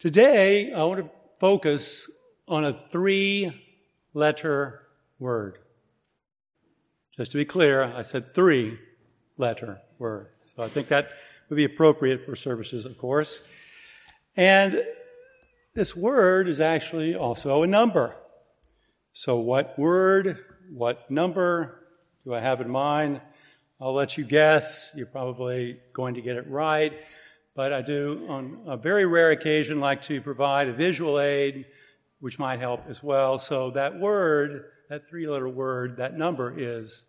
Today, I want to focus on a three-letter word. Just to be clear, I said three-letter word. So I think that would be appropriate for services, of course. And this word is actually also a number. So what word, what number do I have in mind? I'll let you guess. You're probably going to get it right. But I do, on a very rare occasion, like to provide a visual aid, which might help as well. So that word, that three-letter word, that number is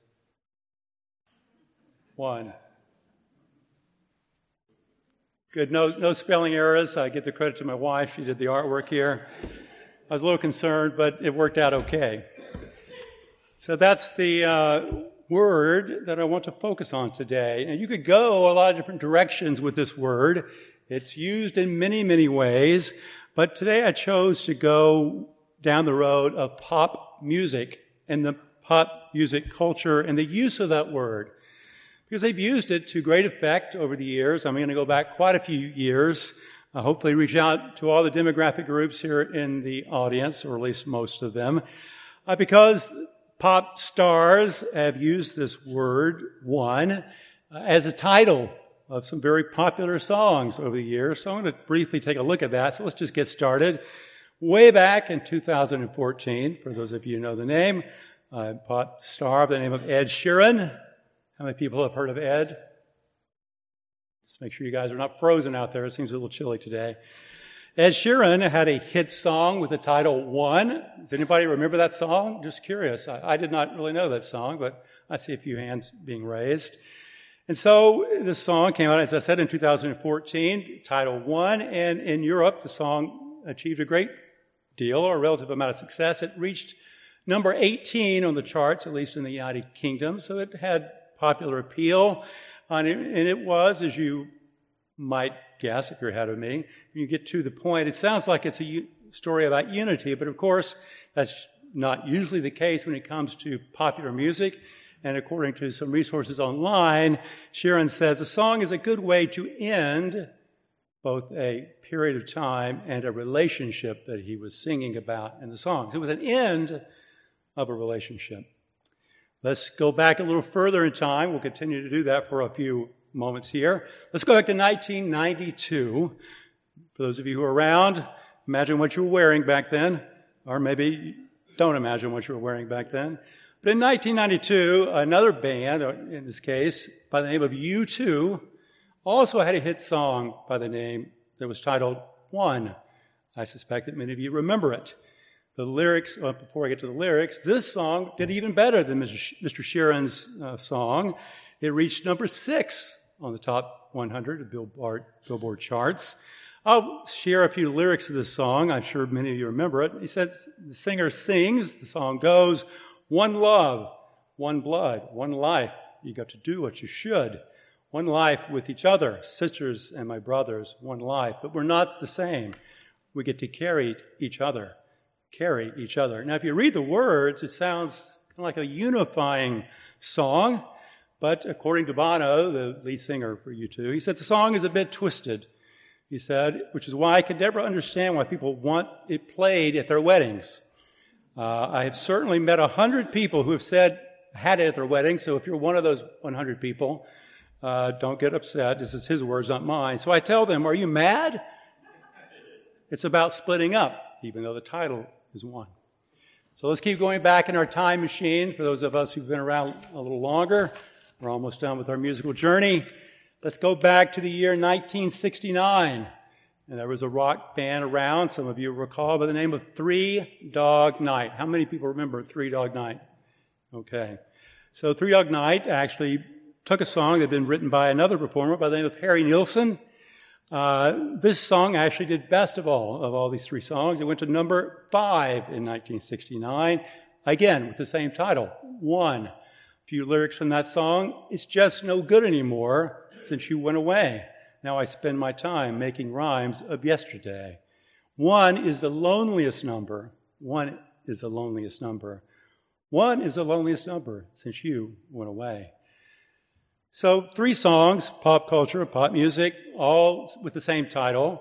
1. Good, no spelling errors. I give the credit to my wife. She did the artwork here. I was a little concerned, but it worked out okay. So that's the word that I want to focus on today. And you could go a lot of different directions with this word. It's used in many, many ways. But today I chose to go down the road of pop music and the pop music culture and the use of that word. Because they've used it to great effect over the years. I'm going to go back quite a few years, hopefully reach out to all the demographic groups here in the audience, or at least most of them, because pop stars have used this word, one, as a title of some very popular songs over the years. So I'm going to briefly take a look at that. So let's just get started. Way back in 2014, for those of you who know the name, a pop star by the name of Ed Sheeran. How many people have heard of Ed? Just make sure you guys are not frozen out there. It seems a little chilly today. Ed Sheeran had a hit song with the title One. Does anybody remember that song? Just curious. I did not really know that song, but I see a few hands being raised. And so this song came out, as I said, in 2014, title One. And in Europe, the song achieved a great deal, or a relative amount of success. It reached number 18 on the charts, at least in the United Kingdom. So it had popular appeal. And it was, as you might guess if you're ahead of me, when you get to the point, it sounds like it's a story about unity, but of course that's not usually the case when it comes to popular music. And according to some resources online, Sheeran says a song is a good way to end both a period of time and a relationship that he was singing about in the songs. It was an end of a relationship. Let's go back a little further in time. We'll continue to do that for a few moments here. Let's go back to 1992. For those of you who are around, imagine what you were wearing back then, or maybe don't imagine what you were wearing back then. But in 1992, another band, in this case, by the name of U2, also had a hit song by the name that was titled One. I suspect that many of you remember it. The lyrics, before I get to the lyrics, this song did even better than Mr. Sheeran's song. It reached number 6 on the top 100 of Billboard charts. I'll share a few lyrics of this song. I'm sure many of you remember it. He says, the singer sings, the song goes, one love, one blood, one life. You got to do what you should. One life with each other, sisters and my brothers, one life. But we're not the same. We get to carry each other. Now, if you read the words, it sounds kind of like a unifying song. But according to Bono, the lead singer for U2, he said the song is a bit twisted. He said, which is why I could never understand why people want it played at their weddings. I have certainly met 100 people who have had it at their wedding. So if you're one of those 100 people, don't get upset. This is his words, not mine. So I tell them, are you mad? It's about splitting up, even though the title is One. So let's keep going back in our time machine. For those of us who've been around a little longer, we're almost done with our musical journey. Let's go back to the year 1969. And there was a rock band around, some of you recall, by the name of Three Dog Night. How many people remember Three Dog Night? Okay. So Three Dog Night actually took a song that had been written by another performer by the name of Harry Nilsson. This song actually did best of all these three songs. It went to number 5 in 1969, again with the same title, One. A few lyrics from that song. It's just no good anymore since you went away. Now I spend my time making rhymes of yesterday. One is the loneliest number. One is the loneliest number. One is the loneliest number since you went away. So 3 songs, pop culture, pop music, all with the same title.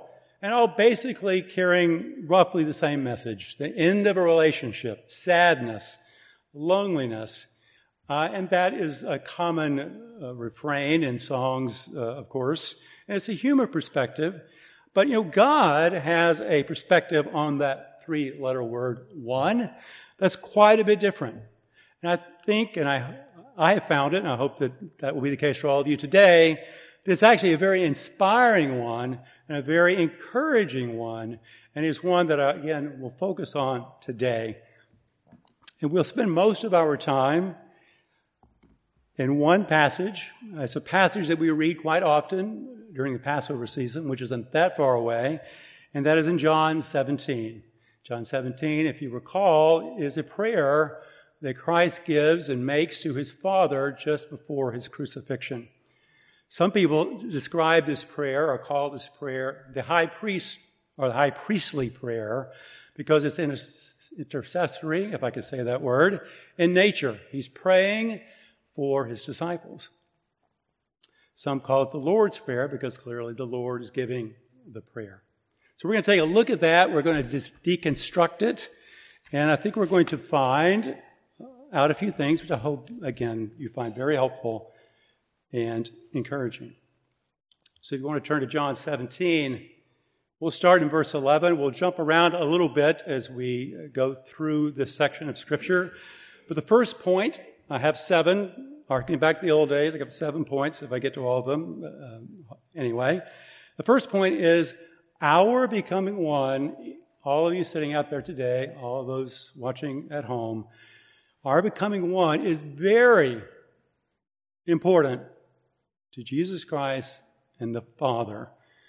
and all basically carrying roughly the same message: the end of a relationship, sadness, loneliness. And that is a common refrain in songs, of course. And it's a human perspective. But, God has a perspective on that three-letter word, one, that's quite a bit different. And I think, and I have found it, and I hope that will be the case for all of you today, that it's actually a very inspiring one and a very encouraging one, and it's one that, again, we'll focus on today. And we'll spend most of our time in one passage. It's a passage that we read quite often during the Passover season, which isn't that far away, and that is in John 17. John 17, if you recall, is a prayer that Christ gives and makes to his Father just before his crucifixion. Some people describe this prayer or call this prayer the high priest or the high priestly prayer because it's intercessory, if I could say that word, in nature. He's praying for his disciples. Some call it the Lord's Prayer because clearly the Lord is giving the prayer. So we're going to take a look at that. We're going to deconstruct it. And I think we're going to find out a few things, which I hope, again, you find very helpful and encouraging. So if you want to turn to John 17, we'll start in verse 11. We'll jump around a little bit as we go through this section of Scripture. But the first point, I have 7. Harkening back to the old days, I got 7 points if I get to all of them. Anyway, the first point is our becoming one. All of you sitting out there today, all of those watching at home, our becoming one is very important to Jesus Christ and the Father.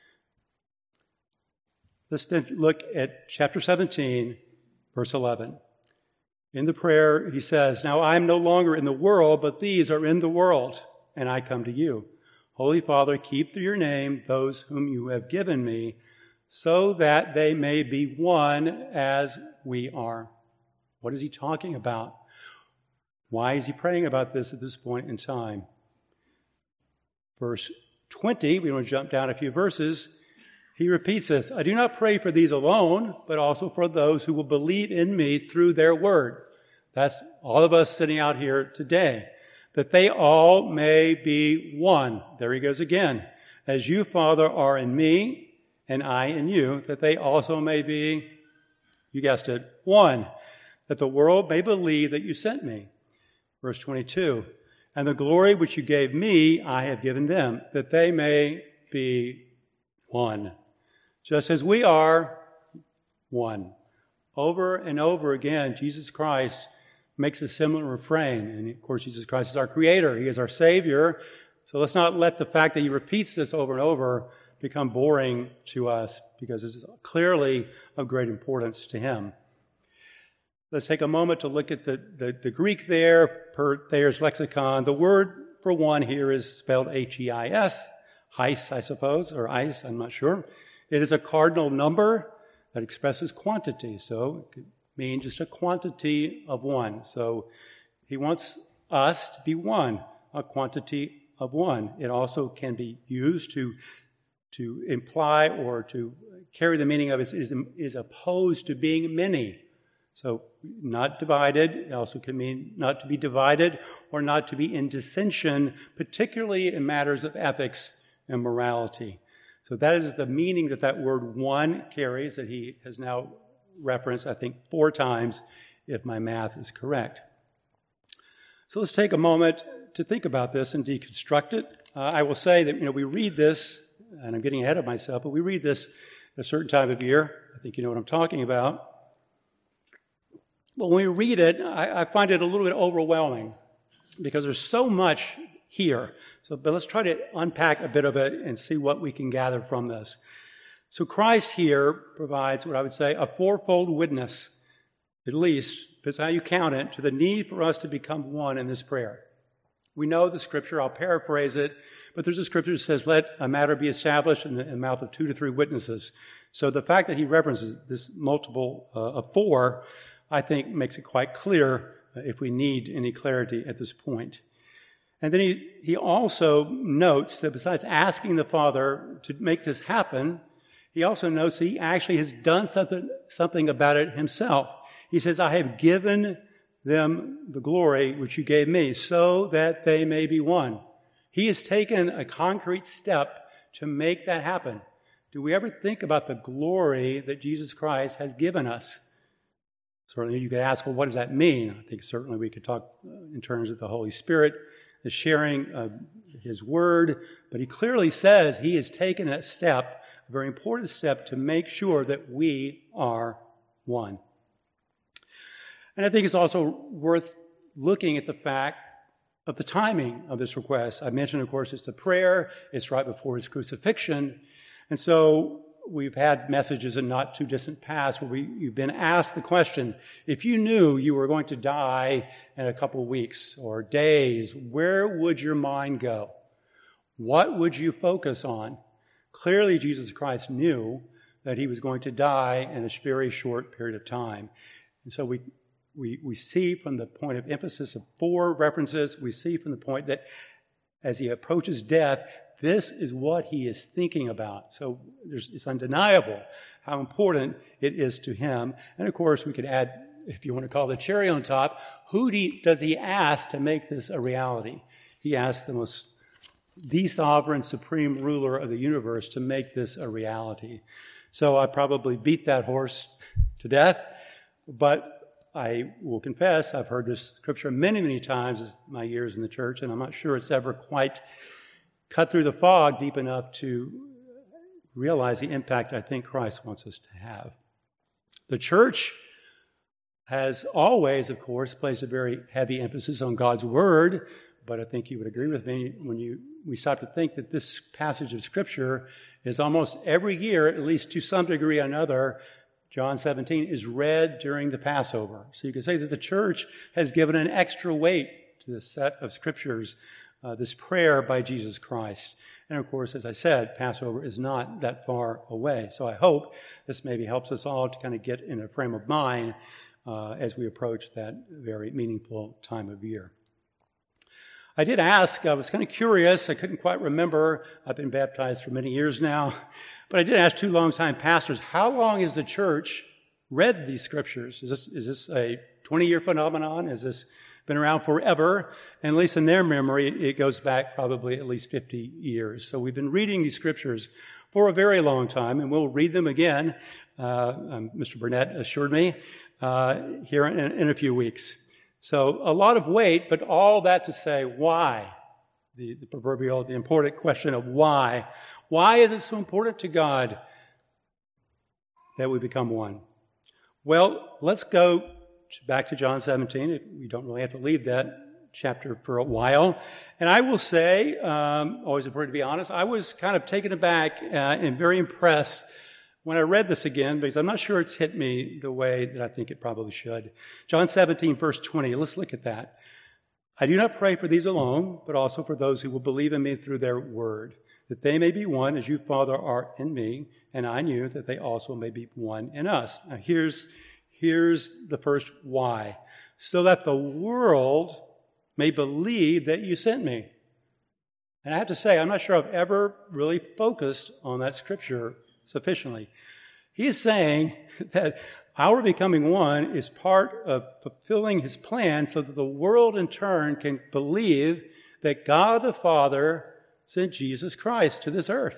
Let's then look at chapter 17, verse 11. In the prayer, he says, "Now I am no longer in the world, but these are in the world, and I come to you. Holy Father, keep through your name those whom you have given me, so that they may be one as we are." What is he talking about? Why is he praying about this at this point in time? Verse 20, we want to jump down a few verses. He repeats this: "I do not pray for these alone, but also for those who will believe in me through their word." That's all of us sitting out here today. "That they all may be one." There he goes again. "As you, Father, are in me, and I in you, that they also may be," you guessed it, "one. That the world may believe that you sent me." Verse 22, "And the glory which you gave me, I have given them, that they may be one. Just as we are one." Over and over again, Jesus Christ makes a similar refrain. And of course, Jesus Christ is our creator. He is our Savior. So let's not let the fact that he repeats this over and over become boring to us, because this is clearly of great importance to him. Let's take a moment to look at the Greek there, per Thayer's lexicon. The word for one here is spelled H-E-I-S, heis, I suppose, or ice, I'm not sure. It is a cardinal number that expresses quantity, so it could mean just a quantity of one. So he wants us to be one, a quantity of one. It also can be used to imply or to carry the meaning of is opposed to being many. So not divided. It also can mean not to be divided or not to be in dissension, particularly in matters of ethics and morality. So that is the meaning that word one carries, that he has now referenced, I think, 4 times, if my math is correct. So let's take a moment to think about this and deconstruct it. I will say that, we read this, and I'm getting ahead of myself, but we read this at a certain time of year. I think you know what I'm talking about. But when we read it, I find it a little bit overwhelming because there's so much here. But let's try to unpack a bit of it and see what we can gather from this. So Christ here provides what I would say a 4-fold witness, at least, depends on how you count it, to the need for us to become one in this prayer. We know the scripture, I'll paraphrase it, but there's a scripture that says, "Let a matter be established in the mouth of 2 to 3 witnesses." So the fact that he references this multiple of 4, I think makes it quite clear if we need any clarity at this point. And then he also notes that besides asking the Father to make this happen, he also notes that he actually has done something about it himself. He says, I have given them the glory which you gave me, so that they may be one. He has taken a concrete step to make that happen. Do we ever think about the glory that Jesus Christ has given us? Certainly you could ask, well, what does that mean? I think certainly we could talk in terms of the Holy Spirit, the sharing of his word, but he clearly says he has taken that step, a very important step, to make sure that we are one. And I think it's also worth looking at the fact of the timing of this request. I mentioned, of course, it's a prayer. It's right before his crucifixion. And so we've had messages in not too distant past where you've been asked the question, if you knew you were going to die in a couple of weeks or days, where would your mind go? What would you focus on? Clearly, Jesus Christ knew that he was going to die in a very short period of time. And so we see from the point of emphasis of 4 references, we see from the point that as he approaches death, this is what he is thinking about. So it's undeniable how important it is to him. And of course, we could add, if you want to call it the cherry on top, who does he ask to make this a reality? He asks the sovereign, supreme ruler of the universe to make this a reality. So I probably beat that horse to death, but I will confess I've heard this scripture many, many times in my years in the church, and I'm not sure it's ever quite cut through the fog deep enough to realize the impact I think Christ wants us to have. The church has always, of course, placed a very heavy emphasis on God's word, but I think you would agree with me when we stop to think that this passage of Scripture is almost every year, at least to some degree or another, John 17, is read during the Passover. So you can say that the church has given an extra weight to this set of Scriptures, this prayer by Jesus Christ. And of course, as I said, Passover is not that far away. So I hope this maybe helps us all to kind of get in a frame of mind as we approach that very meaningful time of year. I did ask, I was kind of curious, I couldn't quite remember, I've been baptized for many years now, but I did ask 2 longtime pastors, how long has the church read these scriptures? Is this a 20-year phenomenon? Has this been around forever? And at least in their memory, it goes back probably at least 50 years. So we've been reading these scriptures for a very long time, and we'll read them again, Mr. Burnett assured me, here in a few weeks. So a lot of weight, but all that to say, why? The important question of why. Why is it so important to God that we become one? Well, let's go back to John 17. We don't really have to leave that chapter for a while. And I will say, always important to be honest, I was kind of taken aback and very impressed when I read this again, because I'm not sure it's hit me the way that I think it probably should. John 17, verse 20, let's look at that. I do not pray for these alone, but also for those who will believe in me through their word, that they may be one as you, Father, are in me, and I knew that they also may be one in us. Now, here's the first why. So that the world may believe that you sent me. And I have to say, I'm not sure I've ever really focused on that scripture sufficiently. He is saying that our becoming one is part of fulfilling his plan so that the world in turn can believe that God the Father sent Jesus Christ to this earth.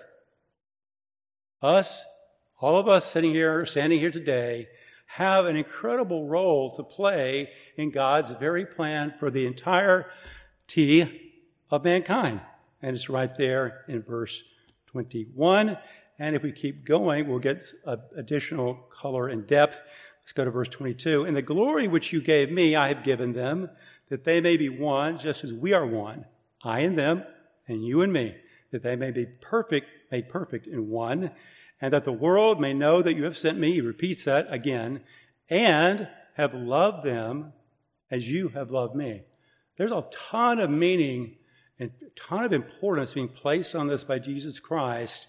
All of us standing here today, have an incredible role to play in God's very plan for the entirety of mankind. And it's right there in verse 21. And if we keep going, we'll get additional color and depth. Let's go to verse 22. And the glory which you gave me, I have given them, that they may be one, just as we are one, I and them, and you and me, that they may be perfect, made perfect in one, and that the world may know that you have sent me, he repeats that again, and have loved them as you have loved me. There's a ton of meaning and a ton of importance being placed on this by Jesus Christ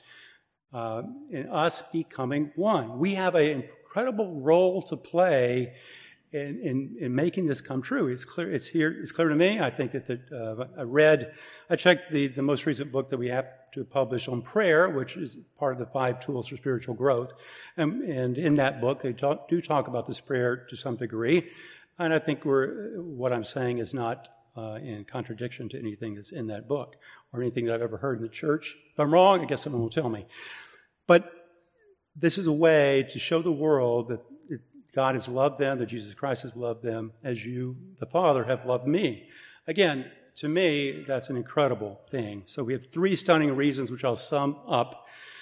in us becoming one. We have an incredible role to play in making this come true. It's clear. It's here. It's clear to me. I think that I checked the most recent book that we have to publish on prayer, which is part of the 5 tools for spiritual growth, and in that book they do talk about this prayer to some degree, and I think what I'm saying is not in contradiction to anything that's in that book or anything that I've ever heard in the church. If I'm wrong, I guess someone will tell me. But this is a way to show the world that God has loved them, that Jesus Christ has loved them as you, the Father, have loved me. Again, to me, that's an incredible thing. So we have 3 stunning reasons, which I'll sum up,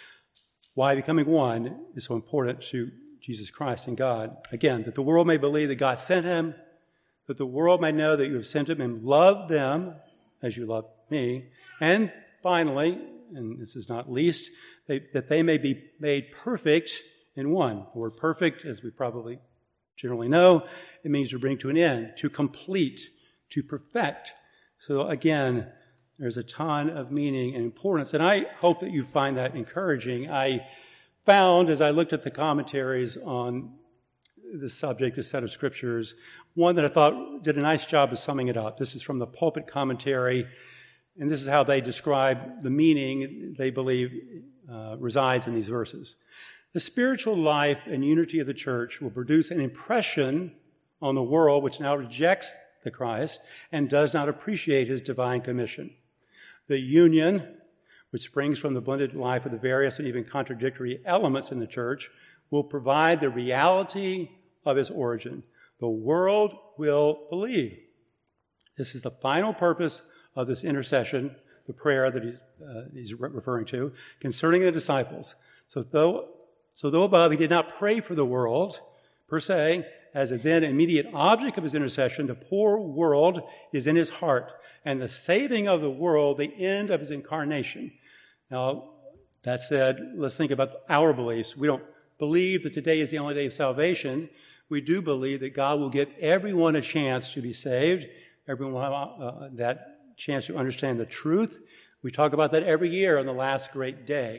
why becoming one is so important to Jesus Christ and God. Again, that the world may believe that God sent him, that the world may know that you have sent him and loved them as you love me. And finally, and this is not least, that they may be made perfect in one. The word perfect, as we probably generally know, it means to bring to an end, to complete, to perfect. So again, there's a ton of meaning and importance, and I hope that you find that encouraging. I found, as I looked at the commentaries on this subject, this set of scriptures, one that I thought did a nice job of summing it up. This is from the Pulpit Commentary, and this is how they describe the meaning they believe resides in these verses. The spiritual life and unity of the church will produce an impression on the world which now rejects the Christ and does not appreciate his divine commission. The union, which springs from the blended life of the various and even contradictory elements in the church, will provide the reality of its origin. The world will believe. This is the final purpose of this intercession, the prayer that he's referring to, concerning the disciples. So though above he did not pray for the world, per se, as a then immediate object of his intercession, the poor world is in his heart, and the saving of the world, the end of his incarnation. Now, that said, let's think about our beliefs. We don't believe that today is the only day of salvation. We do believe that God will give everyone a chance to be saved, everyone will have that chance to understand the truth. We talk about that every year on the last great day.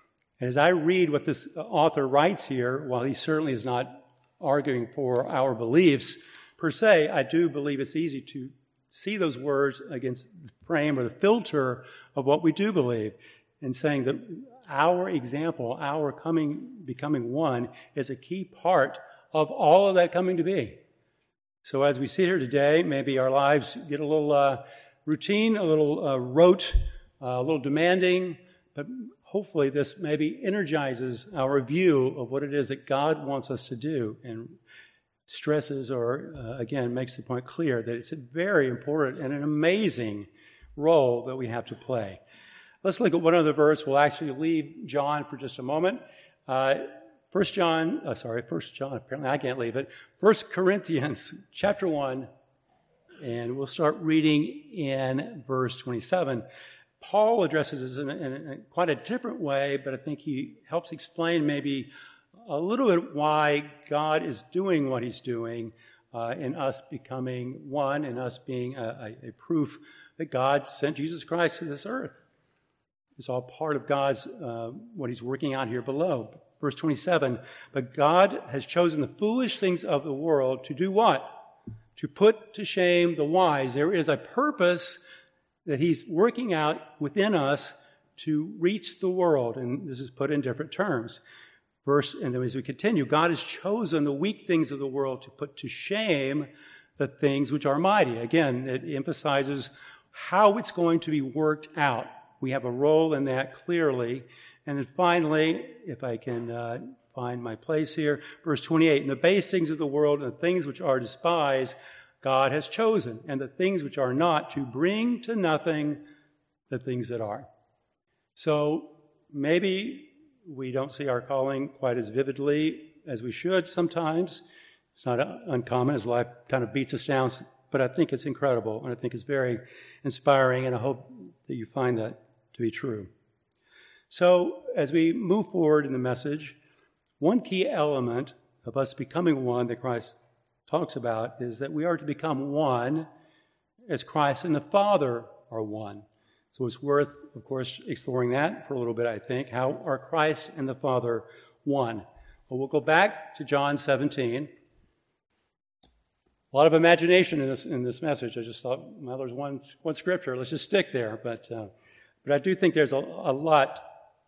As I read what this author writes here, while he certainly is not arguing for our beliefs per se, I do believe it's easy to see those words against the frame or the filter of what we do believe, and saying that our example, our becoming one, is a key part of all of that coming to be. So as we sit here today, maybe our lives get a little routine, a little rote, a little demanding, but hopefully this maybe energizes our view of what it is that God wants us to do and stresses or, again, makes the point clear that it's a very important and an amazing role that we have to play. Let's look at one other verse. We'll actually leave John for just a moment. 1 John, apparently I can't leave it. 1 Corinthians chapter 1, and we'll start reading in verse 27. Paul addresses this in quite a different way, but I think he helps explain maybe a little bit why God is doing what he's doing in us becoming one, and us being a proof that God sent Jesus Christ to this earth. It's all part of God's, what he's working out here below. Verse 27, but God has chosen the foolish things of the world to do what? To put to shame the wise. There is a purpose that he's working out within us to reach the world. And this is put in different terms. And then as we continue, God has chosen the weak things of the world to put to shame the things which are mighty. Again, it emphasizes how it's going to be worked out. We have a role in that clearly. And then finally, if I can find my place here, verse 28, and the base things of the world and the things which are despised, God has chosen, and the things which are not, to bring to nothing the things that are. So maybe we don't see our calling quite as vividly as we should sometimes. It's not uncommon as life kind of beats us down, but I think it's incredible, and I think it's very inspiring, and I hope that you find that to be true. So as we move forward in the message, one key element of us becoming one that Christ talks about is that we are to become one as Christ and the Father are one. So it's worth, of course, exploring that for a little bit, I think. How are Christ and the Father one? Well, we'll go back to John 17. A lot of imagination in this message. I just thought, well, there's one scripture. Let's just stick there. But I do think there's a lot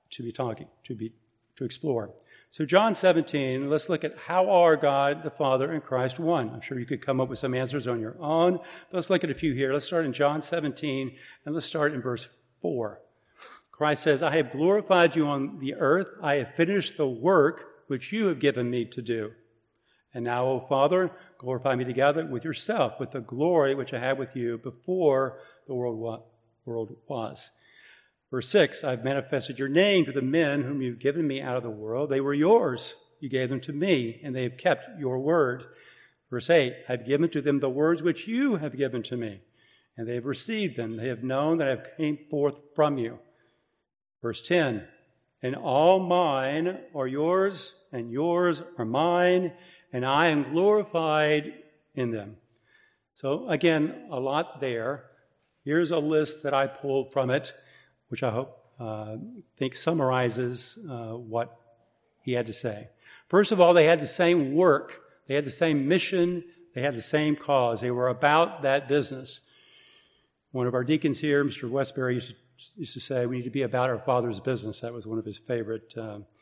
to explore. So John 17, let's look at how are God the Father and Christ one. I'm sure you could come up with some answers on your own. But let's look at a few here. Let's start in John 17, and let's start in verse 4. Christ says, I have glorified you on the earth. I have finished the work which you have given me to do. And now, O Father, glorify me together with yourself, with the glory which I had with you before the world was. Verse 6, I've manifested your name to the men whom you've given me out of the world. They were yours. You gave them to me, and they have kept your word. Verse 8, I've given to them the words which you have given to me, and they have received them. They have known that I have came forth from you. Verse 10, and all mine are yours, and yours are mine, and I am glorified in them. So again, a lot there. Here's a list that I pulled from it, which I think summarizes what he had to say. First of all, they had the same work. They had the same mission. They had the same cause. They were about that business. One of our deacons here, Mr. Westbury, used to say, we need to be about our Father's business. That was one of his favorite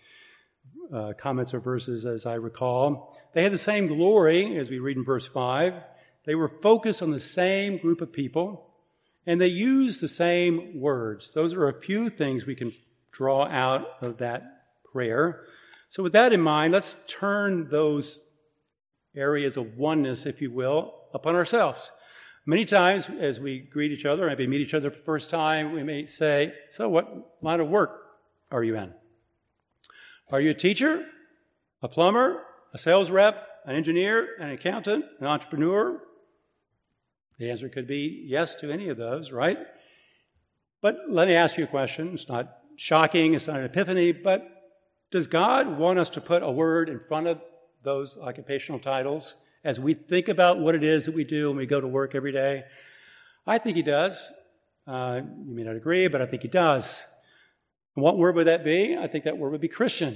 comments or verses, as I recall. They had the same glory, as we read in verse 5. They were focused on the same group of people. And they use the same words. Those are a few things we can draw out of that prayer. So with that in mind, let's turn those areas of oneness, if you will, upon ourselves. Many times as we greet each other, maybe meet each other for the first time, we may say, so what line of work are you in? Are you a teacher, a plumber, a sales rep, an engineer, an accountant, an entrepreneur? The answer could be yes to any of those, right? But let me ask you a question. It's not shocking, it's not an epiphany, but does God want us to put a word in front of those occupational titles as we think about what it is that we do when we go to work every day? I think he does. You may not agree, but I think he does. And what word would that be? I think that word would be Christian.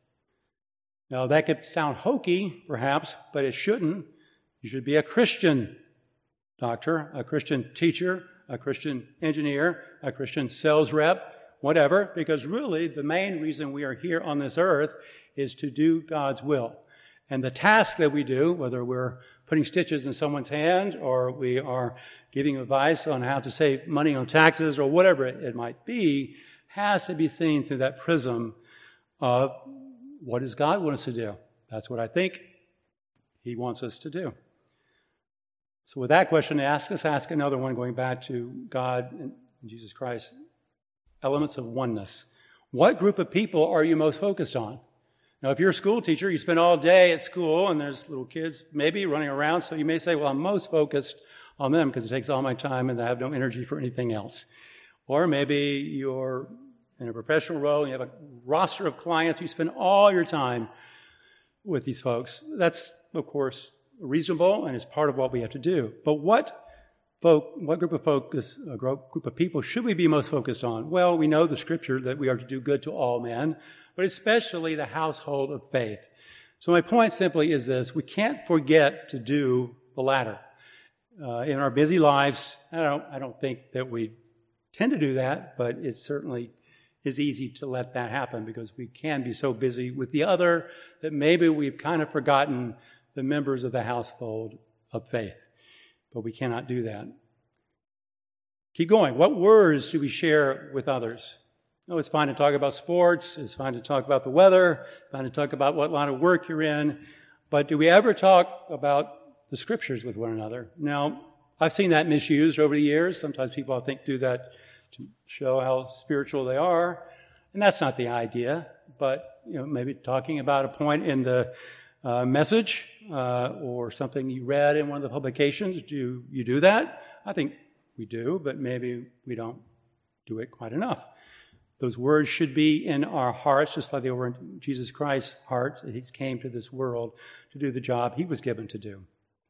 Now, that could sound hokey, perhaps, but it shouldn't. You should be a Christian doctor, a Christian teacher, a Christian engineer, a Christian sales rep, whatever, because really the main reason we are here on this earth is to do God's will. And the tasks that we do, whether we're putting stitches in someone's hand or we are giving advice on how to save money on taxes or whatever it might be, has to be seen through that prism of what does God want us to do? That's what I think he wants us to do. So with that question, ask another one, going back to God and Jesus Christ, elements of oneness. What group of people are you most focused on? Now, if you're a school teacher, you spend all day at school, and there's little kids maybe running around, so you may say, well, I'm most focused on them because it takes all my time and I have no energy for anything else. Or maybe you're in a professional role, and you have a roster of clients, you spend all your time with these folks. That's, of course, reasonable, and it's part of what we have to do. But what group of people should we be most focused on? Well, we know the scripture that we are to do good to all men, but especially the household of faith. So my point simply is this: we can't forget to do the latter. In our busy lives, I don't think that we tend to do that, but it certainly is easy to let that happen because we can be so busy with the other that maybe we've kind of forgotten the members of the household of faith. But we cannot do that. Keep going. What words do we share with others? No, it's fine to talk about sports. It's fine to talk about the weather. It's fine to talk about what line of work you're in. But do we ever talk about the scriptures with one another? Now, I've seen that misused over the years. Sometimes people, I think, do that to show how spiritual they are. And that's not the idea. But, maybe talking about a point in the message or something you read in one of the publications. Do you do that? I think we do, but maybe we don't do it quite enough. Those words should be in our hearts, just like they were in Jesus Christ's heart. He came to this world to do the job he was given to do.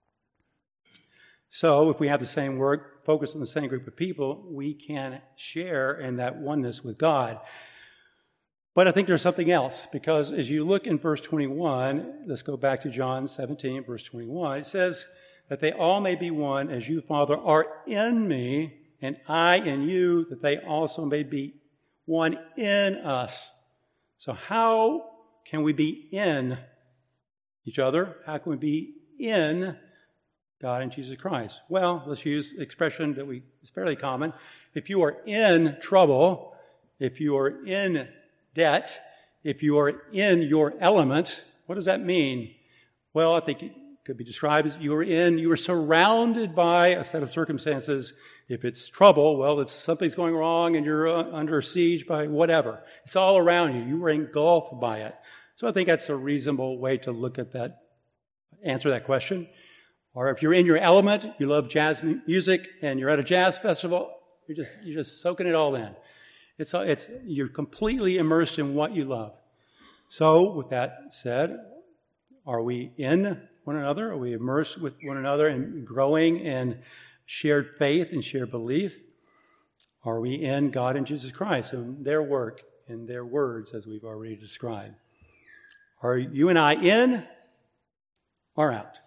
So if we have the same work, focus on the same group of people, we can share in that oneness with God. But I think there's something else, because as you look in verse 21, let's go back to John 17, verse 21, it says, that they all may be one, as you, Father, are in me, and I in you, that they also may be one in us. So how can we be in each other? How can we be in God and Jesus Christ? Well, let's use an expression that is fairly common. If you are in trouble, if you are in debt, if you are in your element, what does that mean? Well, I think it could be described as you are surrounded by a set of circumstances. If it's trouble, well, it's something's going wrong and you're under siege by whatever. It's all around you. You are engulfed by it. So I think that's a reasonable way to look at that, answer that question. Or if you're in your element, you love jazz music and you're at a jazz festival, you're just soaking it all in. You're completely immersed in what you love. So with that said, are we in one another? Are we immersed with one another and growing in shared faith and shared belief? Are we in God and Jesus Christ and their work and their words, as we've already described? Are you and I in or out?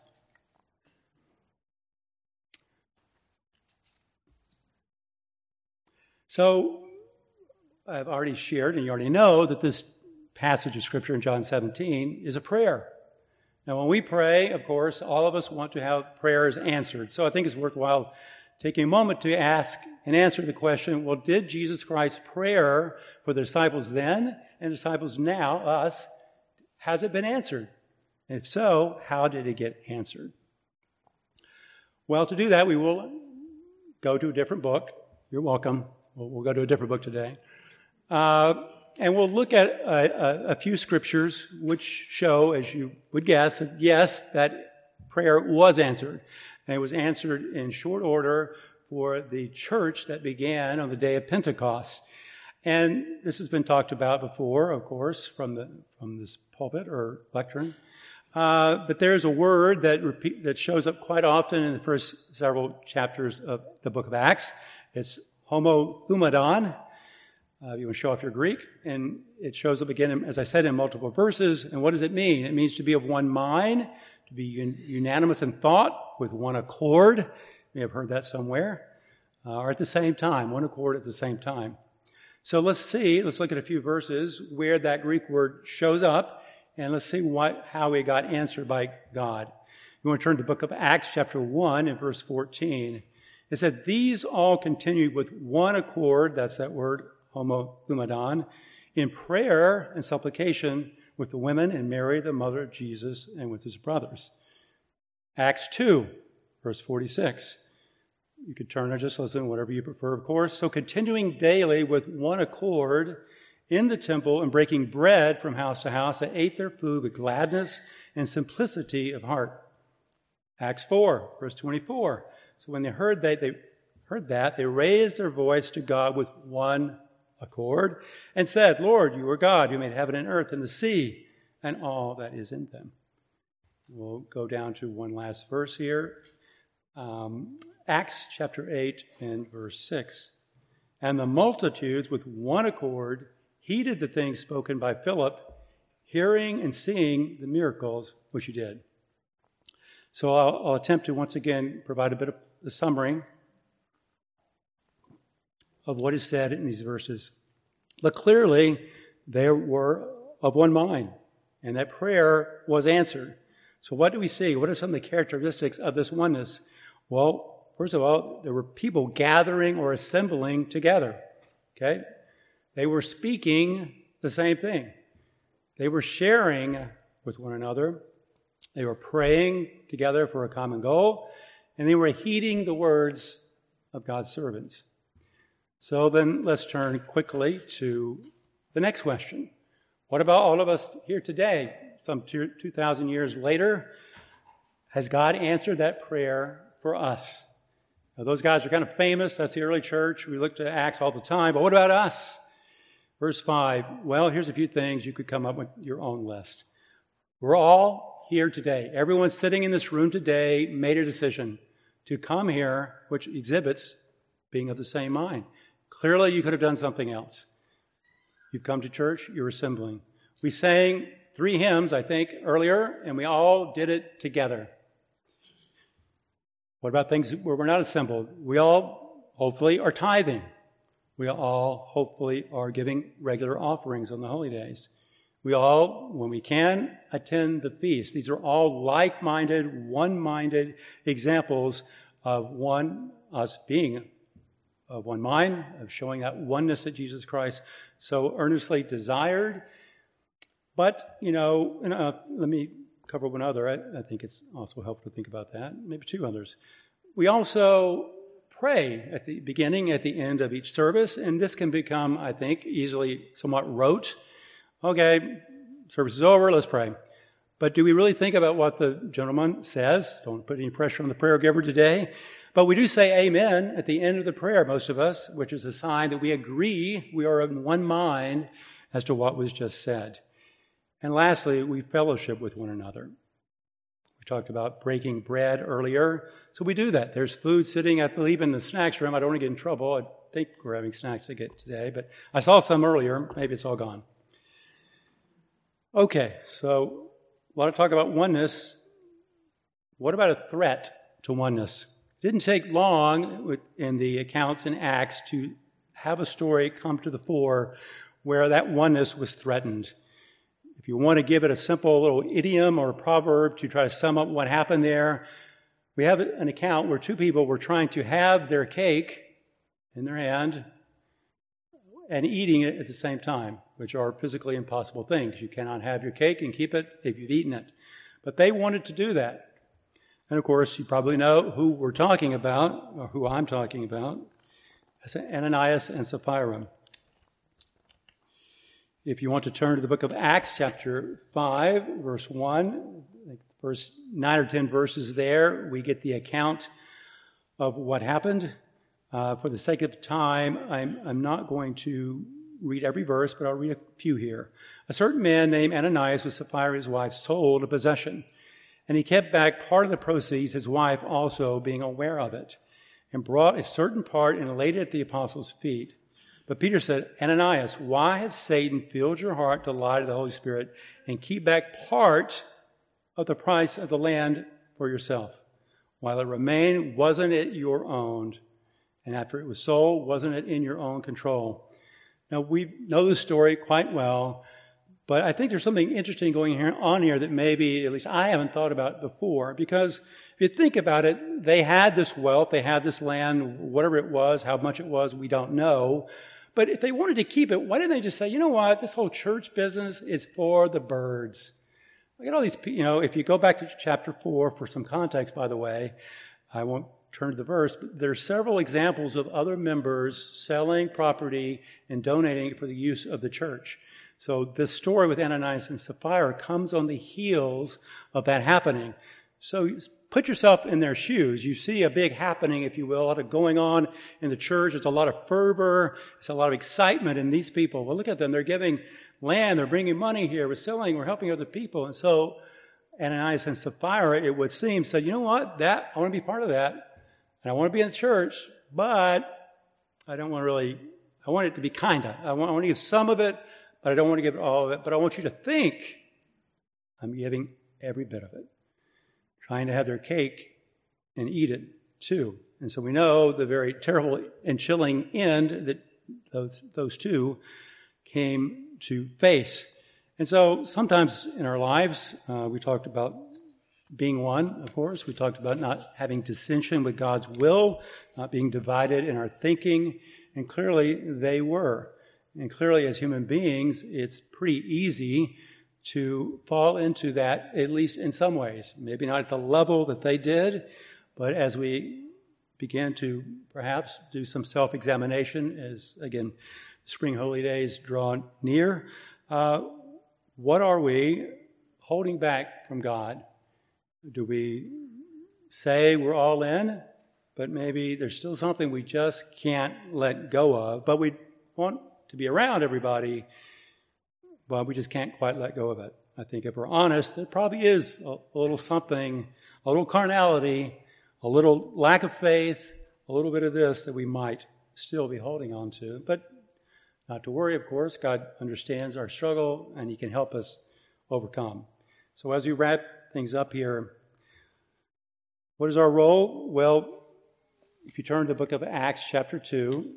So I've already shared, and you already know, that this passage of Scripture in John 17 is a prayer. Now, when we pray, of course, all of us want to have prayers answered. So I think it's worthwhile taking a moment to ask and answer the question, well, did Jesus Christ's prayer for the disciples then and disciples now, us, has it been answered? And if so, how did it get answered? Well, to do that, we will go to a different book. You're welcome. We'll go to a different book today. And we'll look at a few scriptures which show, as you would guess, that yes, that prayer was answered. And it was answered in short order for the church that began on the day of Pentecost. And this has been talked about before, of course, from this pulpit or lectern. But there is a word that shows up quite often in the first several chapters of the book of Acts. It's homothumadon. You want to show off your Greek, and it shows up again, as I said, in multiple verses. And what does it mean? It means to be of one mind, to be unanimous in thought, with one accord. You may have heard that somewhere. Or at the same time, one accord at the same time. So let's look at a few verses where that Greek word shows up, and let's see how it got answered by God. You want to turn to the book of Acts, chapter 1, and verse 14. It said, these all continued with one accord, that's that word, homothumadon, in prayer and supplication with the women and Mary, the mother of Jesus, and with his brothers. Acts 2, verse 46. You could turn or just listen, whatever you prefer, of course. So continuing daily with one accord in the temple and breaking bread from house to house, they ate their food with gladness and simplicity of heart. Acts 4, verse 24. So when they heard that, they raised their voice to God with one accord and said, Lord, you are God, who made heaven and earth and the sea and all that is in them. We'll go down to one last verse here. Acts chapter 8 and verse 6. And the multitudes with one accord heeded the things spoken by Philip, hearing and seeing the miracles which he did. So I'll attempt to once again provide a bit of a summary of what is said in these verses. But clearly, they were of one mind, and that prayer was answered. So what do we see? What are some of the characteristics of this oneness? Well, first of all, there were people gathering or assembling together. Okay? They were speaking the same thing. They were sharing with one another. They were praying together for a common goal, and they were heeding the words of God's servants. So then let's turn quickly to the next question. What about all of us here today, some 2,000 years later? Has God answered that prayer for us? Now, those guys are kind of famous. That's the early church. We look to Acts all the time. But what about us? Verse 5. Well, here's a few things. You could come up with your own list. We're all here today. Everyone sitting in this room today made a decision to come here, which exhibits being of the same mind. Clearly, you could have done something else. You've come to church, you're assembling. We sang 3 hymns, I think, earlier, and we all did it together. What about things where we're not assembled? We all hopefully are tithing. We all hopefully are giving regular offerings on the holy days. We all, when we can, attend the feast. These are all like-minded, one-minded examples of us being of one mind, of showing that oneness that Jesus Christ so earnestly desired. But, let me cover one other. I think it's also helpful to think about that. Maybe two others. We also pray at the beginning, at the end of each service, and this can become, I think, easily somewhat rote. Okay, service is over, let's pray. But do we really think about what the gentleman says? Don't put any pressure on the prayer giver today. But we do say amen at the end of the prayer, most of us, which is a sign that we agree, we are in one mind as to what was just said. And lastly, we fellowship with one another. We talked about breaking bread earlier, so we do that. There's food sitting, I believe, in the snacks room. I don't want to get in trouble. I think we're having snacks to get today, but I saw some earlier. Maybe it's all gone. Okay, so a lot of talk about oneness. What about a threat to oneness? It didn't take long in the accounts in Acts to have a story come to the fore where that oneness was threatened. If you want to give it a simple little idiom or a proverb to try to sum up what happened there, we have an account where two people were trying to have their cake in their hand and eating it at the same time, which are physically impossible things. You cannot have your cake and keep it if you've eaten it. But they wanted to do that. And of course, you probably know who we're talking about, or who I'm talking about. That's Ananias and Sapphira. If you want to turn to the book of Acts, chapter 5, verse 1, first 9 or 10 verses there, we get the account of what happened. For the sake of time, I'm not going to read every verse, but I'll read a few here. A certain man named Ananias with Sapphira, his wife, sold a possession, and he kept back part of the proceeds, his wife also being aware of it, and brought a certain part and laid it at the apostles' feet. But Peter said, Ananias, why has Satan filled your heart to lie to the Holy Spirit and keep back part of the price of the land for yourself? While it remained, wasn't it your own? And after it was sold, wasn't it in your own control? Now, we know the story quite well, but I think there's something interesting going on here that maybe, at least I haven't thought about before, because if you think about it, they had this wealth, they had this land, whatever it was, how much it was, we don't know. But if they wanted to keep it, why didn't they just say, you know what, this whole church business is for the birds? Look at all these, if you go back to chapter 4 for some context, by the way, I won't turn to the verse, but there are several examples of other members selling property and donating it for the use of the church. So this story with Ananias and Sapphira comes on the heels of that happening. So put yourself in their shoes. You see a big happening, if you will, a lot of going on in the church. There's a lot of fervor. There's a lot of excitement in these people. Well, look at them. They're giving land. They're bringing money here. We're selling. We're helping other people. And so Ananias and Sapphira, it would seem, said, you know what? I want to be part of that. And I want to be in the church, but I don't want to really, I want it to be kind of. I want to give some of it, but I don't want to give all of it. But I want you to think I'm giving every bit of it. Trying to have their cake and eat it too. And so we know the very terrible and chilling end that those two came to face. And so sometimes in our lives, we talked about being one, of course. We talked about not having dissension with God's will, not being divided in our thinking, and clearly they were. And clearly as human beings, it's pretty easy to fall into that, at least in some ways. Maybe not at the level that they did, but as we begin to perhaps do some self-examination as, again, spring holy days draw near, what are we holding back from God? Do we say we're all in, but maybe there's still something we just can't let go of, but we want to be around everybody, but we just can't quite let go of it? I think if we're honest, there probably is a little something, a little carnality, a little lack of faith, a little bit of this that we might still be holding on to. But not to worry, of course. God understands our struggle, and He can help us overcome. So as we wrap things up here, What is our role? Well, if you turn to the book of Acts chapter 2,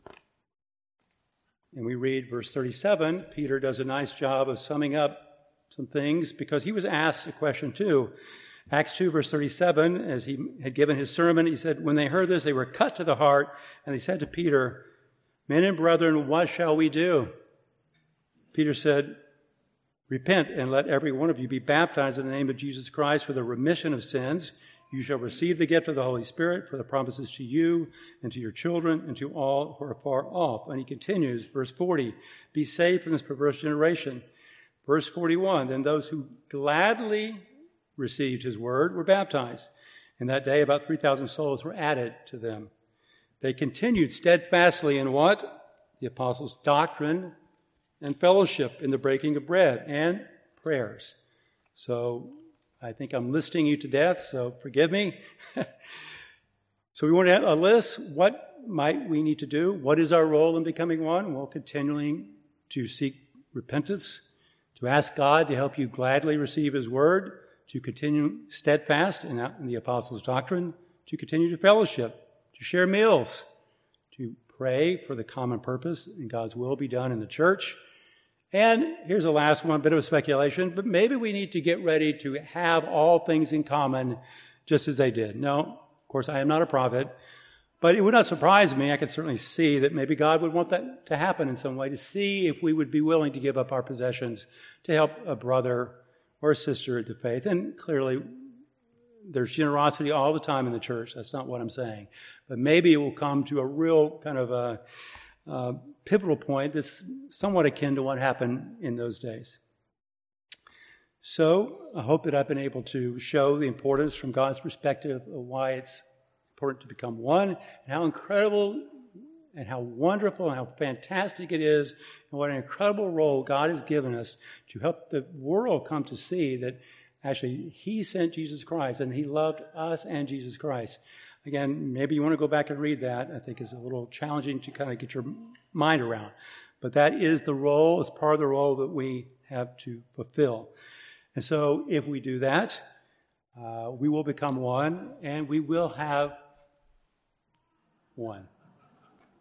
and we read verse 37, Peter does a nice job of summing up some things because he was asked a question too. Acts 2 verse 37, as he had given his sermon, he said, when they heard this, they were cut to the heart, and they said to Peter, men and brethren, what shall we do? Peter said, repent and let every one of you be baptized in the name of Jesus Christ for the remission of sins. You shall receive the gift of the Holy Spirit, for the promises to you and to your children and to all who are far off. And he continues, verse 40, be saved from this perverse generation. Verse 41, then those who gladly received his word were baptized. And that day about 3,000 souls were added to them. They continued steadfastly in what? The apostles' doctrine and fellowship, in the breaking of bread and prayers. So I think I'm listing you to death, so forgive me. So we want to list what might we need to do. What is our role in becoming one? Well, continuing to seek repentance, to ask God to help you gladly receive his word, to continue steadfast in the apostles' doctrine, to continue to fellowship, to share meals, to pray for the common purpose and God's will be done in the church. And here's the last one, a bit of a speculation, but maybe we need to get ready to have all things in common just as they did. No, of course, I am not a prophet, but it would not surprise me. I could certainly see that maybe God would want that to happen in some way, to see if we would be willing to give up our possessions to help a brother or a sister into faith. And clearly, there's generosity all the time in the church. That's not what I'm saying. But maybe it will come to a real kind of a pivotal point that's somewhat akin to what happened in those days. So I hope that I've been able to show the importance from God's perspective of why it's important to become one, and how incredible and how wonderful and how fantastic it is, and what an incredible role God has given us to help the world come to see that actually he sent Jesus Christ and he loved us and Jesus Christ. Again, maybe you want to go back and read that. I think it's a little challenging to kind of get your mind around. But that is the role, it's part of the role that we have to fulfill. And so if we do that, we will become one, and we will have one.